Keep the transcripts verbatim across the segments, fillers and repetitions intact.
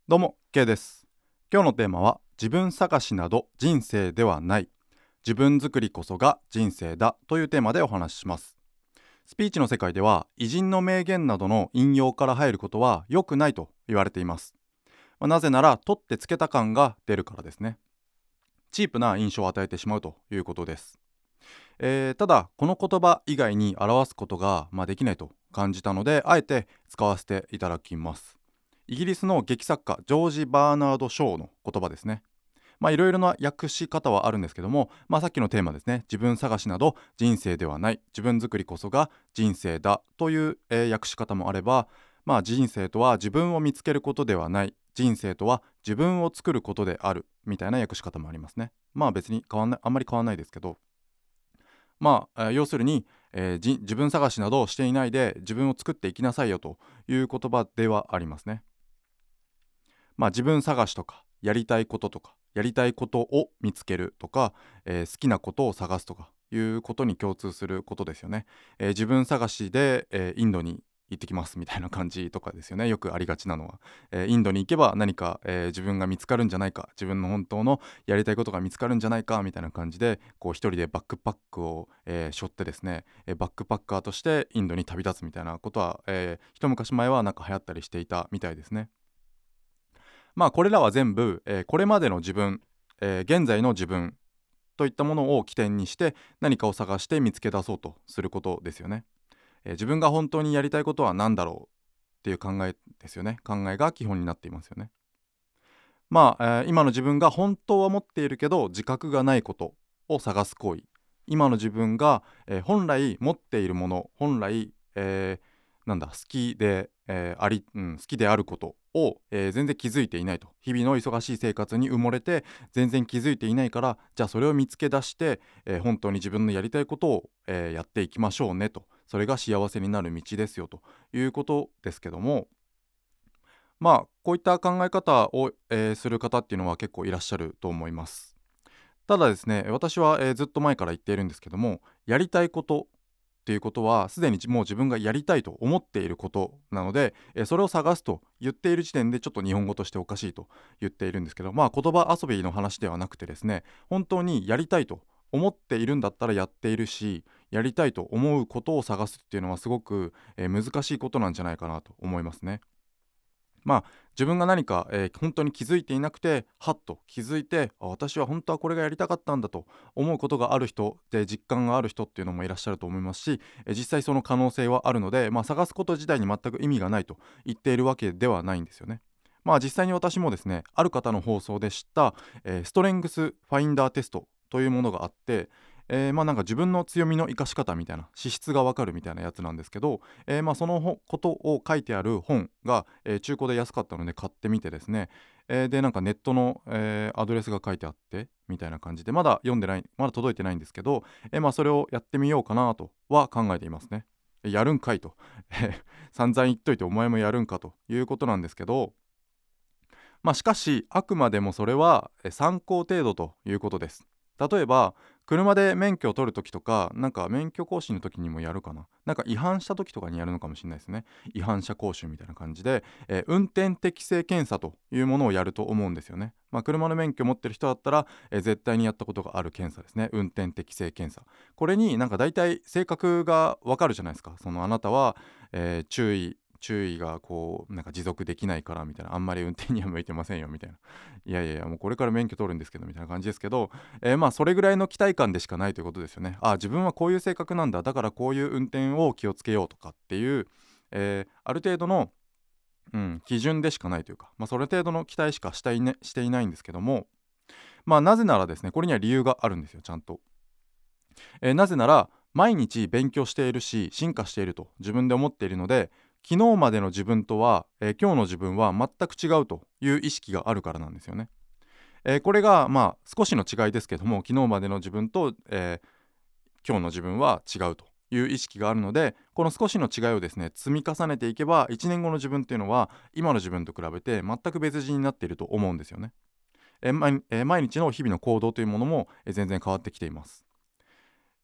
どうも K です。今日のテーマは自分探しなど人生ではない、自分作りこそが人生だというテーマでお話しします。スピーチの世界では偉人の名言などの引用から入ることは良くないと言われています。まあなぜなら取ってつけた感が出るからですね。チープな印象を与えてしまうということです。えーただこの言葉以外に表すことが、まあ、できないと感じたので、あえて使わせていただきます。イギリスの劇作家ジョージ・バーナード・ショーの言葉ですね。まあいろいろな訳し方はあるんですけども、まあ、さっきのテーマですね、自分探しなど人生ではない、自分作りこそが人生だという、えー訳し方もあれば、まあ、人生とは自分を見つけることではない、人生とは自分を作ることであるみたいな訳し方もありますね。まあ別に変わんない、あんまり変わらないですけど、まあ、えー要するに、えーじ自分探しなどしていないで自分を作っていきなさいよという言葉ではありますね。まあ、自分探しとかやりたいこととかやりたいことを見つけるとか、えー好きなことを探すとかいうことに共通することですよね。えー自分探しで、えーインドに行ってきますみたいな感じとかですよね。よくありがちなのは、えーインドに行けば何か、えー自分が見つかるんじゃないか、自分の本当のやりたいことが見つかるんじゃないかみたいな感じで、こう一人でバックパックを、えー背負ってですね、えーバックパッカーとしてインドに旅立つみたいなことは、えー一昔前はなんか流行ったりしていたみたいですね。まあこれらは全部、えーこれまでの自分、えー現在の自分といったものを起点にして何かを探して見つけ出そうとすることですよね。えー自分が本当にやりたいことは何だろうっていう考えですよね。考えが基本になっていますよね。まあ、えー今の自分が本当は持っているけど自覚がないことを探す行為。今の自分が、えー本来持っているもの、本来、えーなんだ好きで、えーあり、うん、好きであることを、えー全然気づいていないと。日々の忙しい生活に埋もれて全然気づいていないから、じゃあそれを見つけ出して、えー本当に自分のやりたいことを、えーやっていきましょうねと。それが幸せになる道ですよということですけども、まあこういった考え方を、えーする方っていうのは結構いらっしゃると思います。ただですね、私は、えーずっと前から言っているんですけども、やりたいことっていうことはすでにもう自分がやりたいと思っていることなので、えーそれを探すと言っている時点でちょっと日本語としておかしいと言っているんですけど、まあ言葉遊びの話ではなくてですね、本当にやりたいと思っているんだったらやっているし、やりたいと思うことを探すっていうのはすごく、えー難しいことなんじゃないかなと思いますね。まあ自分が何か、えー本当に気づいていなくてはっと気づいて、あ私は本当はこれがやりたかったんだと思うことがある人で、実感がある人っていうのもいらっしゃると思いますし、えー実際その可能性はあるので、まあ、探すこと自体に全く意味がないと言っているわけではないんですよね。まあ実際に私もですね、ある方の放送で知った、えーストレングスファインダーテストというものがあって、えーまあなんか自分の強みの生かし方みたいな、資質がわかるみたいなやつなんですけど、えーまあそのほことを書いてある本が、えー中古で安かったので買ってみてですね、えーでなんかネットの、えーアドレスが書いてあってみたいな感じで、まだ読んでない、まだ届いてないんですけど、えーまあそれをやってみようかなとは考えていますね。やるんかいと散々言っといてお前もやるんかということなんですけど、まあ、しかしあくまでもそれはえ参考程度ということです。例えば車で免許を取るときとか、なんか免許更新の時にもやるかな、なんか違反した時とかにやるのかもしれないですね。違反者講習みたいな感じで、えー運転適正検査というものをやると思うんですよね。まあ、車の免許を持ってる人だったら、えー絶対にやったことがある検査ですね。運転適正検査。これになんか大体性格がわかるじゃないですか。そのあなたは、えー注意注意がこうなんか持続できないからみたいな、あんまり運転には向いてませんよみたいな、いやいやいやもうこれから免許取るんですけどみたいな感じですけど、えーまあそれぐらいの期待感でしかないということですよね。あ自分はこういう性格なんだ、だからこういう運転を気をつけようとかっていう、えーある程度の、うん、基準でしかないというか、まあ、それ程度の期待しかしたい、ね、していないんですけども、まあなぜならですね、これには理由があるんですよ、ちゃんと。えーなぜなら毎日勉強しているし進化していると自分で思っているので、昨日までの自分とは、えー今日の自分は全く違うという意識があるからなんですよね。えーこれがまあ少しの違いですけども、昨日までの自分と、えー今日の自分は違うという意識があるので、この少しの違いをですね積み重ねていけば、いちねんごの自分っていうのは今の自分と比べて全く別人になっていると思うんですよね。えー毎えー毎日の日々の行動というものも、えー全然変わってきています。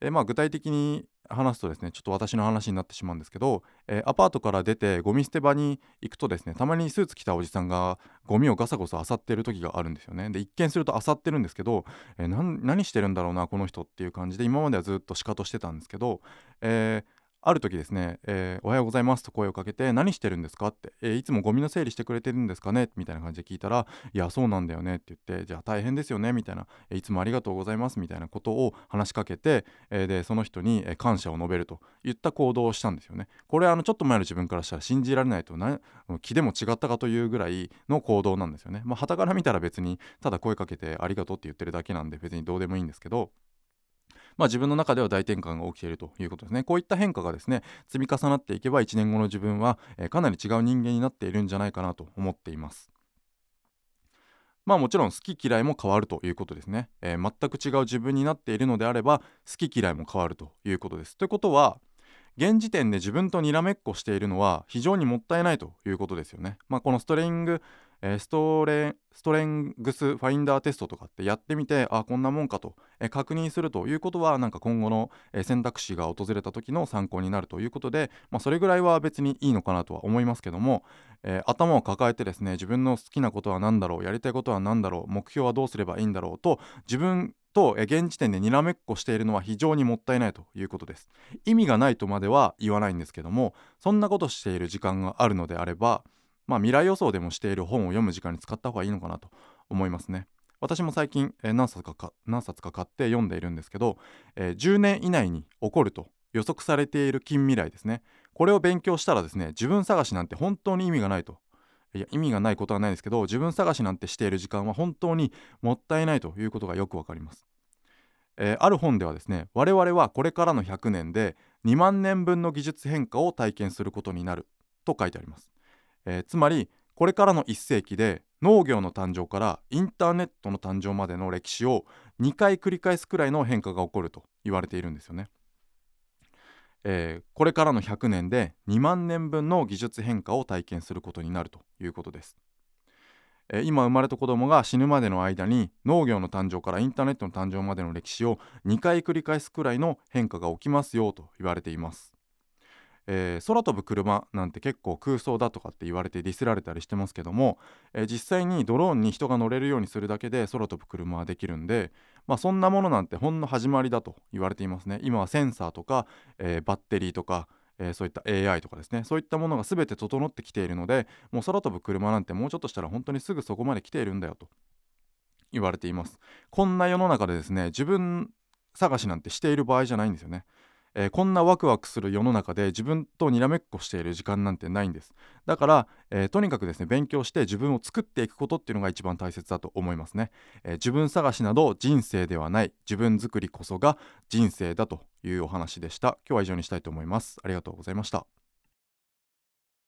えーまあ、具体的に話すとですね、ちょっと私の話になってしまうんですけど、えーアパートから出てゴミ捨て場に行くとですね、たまにスーツ着たおじさんがゴミをガサゴサ漁ってる時があるんですよね。で、一見すると漁ってるんですけど、えーなん何してるんだろうなこの人っていう感じで、今まではずっとシカトしてたんですけど、えーある時ですね、えーおはようございますと声をかけて、何してるんですかって、えーいつもゴミの整理してくれてるんですかねみたいな感じで聞いたら、いや、そうなんだよねって言って、じゃあ大変ですよねみたいな、えーいつもありがとうございますみたいなことを話しかけて、えーで、その人にえー感謝を述べるといった行動をしたんですよね。これあのちょっと前の自分からしたら信じられないと、な気でも違ったかというぐらいの行動なんですよね。まあ、傍から見たら別にただ声かけてありがとうって言ってるだけなんで別にどうでもいいんですけど、まあ、自分の中では大転換が起きているということですね。こういった変化がですね、積み重なっていけばいちねんごの自分は、えーかなり違う人間になっているんじゃないかなと思っています。まあもちろん好き嫌いも変わるということですね。えー全く違う自分になっているのであれば好き嫌いも変わるということです。ということは、現時点で自分とにらめっこしているのは非常にもったいないということですよね。まあ、このストレング、えーストレストレングスファインダーテストとかってやってみて、あ、こんなもんかと、えー確認するということは、なんか今後の、えー選択肢が訪れた時の参考になるということで、まあ、それぐらいは別にいいのかなとは思いますけども、えー頭を抱えてですね、自分の好きなことは何だろう、やりたいことは何だろう、目標はどうすればいいんだろうと、自分とえー現時点でにらめっこしているのは非常にもったいないということです。意味がないとまでは言わないんですけども、そんなことしている時間があるのであれば、まあ、未来予想でもしている本を読む時間に使った方がいいのかなと思いますね。私も最近、えー何冊かか何冊か買って読んでいるんですけど、えーじゅうねん以内に起こると予測されている近未来ですね。これを勉強したらですね、自分探しなんて本当に意味がないと。いや、意味がないことはないですけど、自分探しなんてしている時間は本当にもったいないということがよくわかります。えーある本ではですね、我々はこれからのひゃくねんでにまん年分の技術変化を体験することになると書いてあります。えーつまりこれからのいっ世紀で農業の誕生からインターネットの誕生までの歴史をにかい繰り返すくらいの変化が起こると言われているんですよね。えーこれからのひゃくねんでにまん年分の技術変化を体験することになるということです。えー今生まれた子供が死ぬまでの間に農業の誕生からインターネットの誕生までの歴史をにかい繰り返すくらいの変化が起きますよと言われています。えー空飛ぶ車なんて結構空想だとかって言われてディスられたりしてますけども、えー実際にドローンに人が乗れるようにするだけで空飛ぶ車はできるんで、まあ、そんなものなんてほんの始まりだと言われていますね。今はセンサーとか、えーバッテリーとか、えーそういった エーアイ とかですね、そういったものが全て整ってきているので、もう空飛ぶ車なんてもうちょっとしたら本当にすぐそこまで来ているんだよと言われています。こんな世の中でですね、自分探しなんてしている場合じゃないんですよね。えーこんなワクワクする世の中で自分とにらめっこしている時間なんてないんです。だから、えーとにかくですね、勉強して自分を作っていくことっていうのが一番大切だと思いますね。えー自分探しなど人生ではない、自分作りこそが人生だというお話でした。今日は以上にしたいと思います。ありがとうございました。